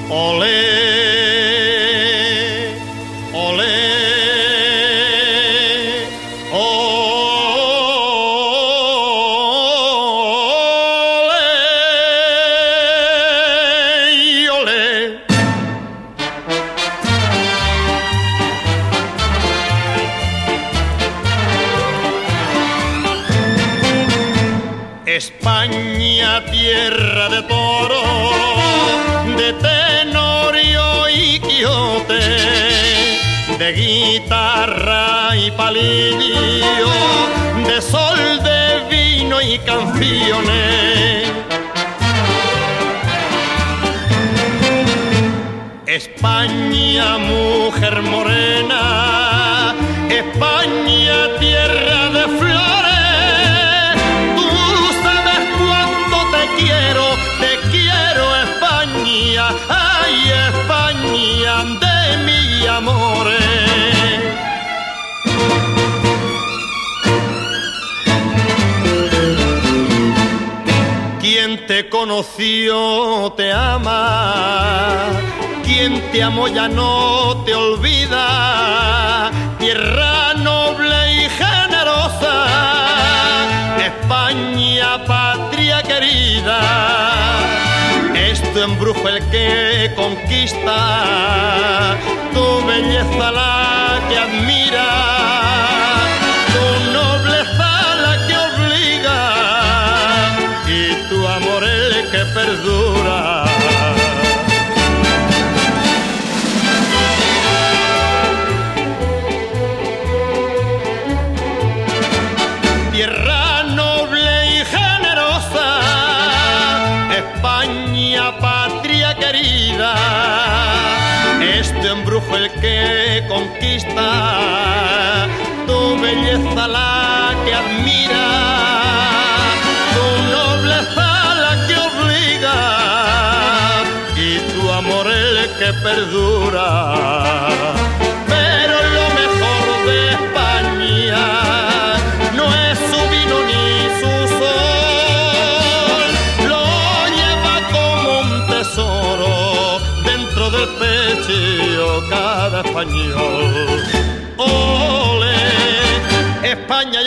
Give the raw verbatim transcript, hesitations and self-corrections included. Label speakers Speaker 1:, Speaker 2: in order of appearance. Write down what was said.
Speaker 1: Olé, olé, olé, olé. España, tierra de toro, de Tenorio y Quijote, de guitarra y palillo, de sol, de vino y canciones. España, mujer morena, España, tierra de flores, tú sabes cuánto te quiero, te quiero España, ay España de mis amores. Quien te conoció te ama, quien te amó ya no te olvida, tierra noble y generosa, España, patria querida, es tu embrujo el que conquista, tu belleza la que admira, tu nobleza la que obliga y tu amor el que perdura. Tierra noble y generosa, España, patria querida, este embrujo el que conquista, tu belleza la que admira, tu nobleza la que obliga y tu amor el que perdura. Pero lo mejor de España no es su vino ni su sol, lo lleva como un tesoro dentro del pecho cada español. Ole, España.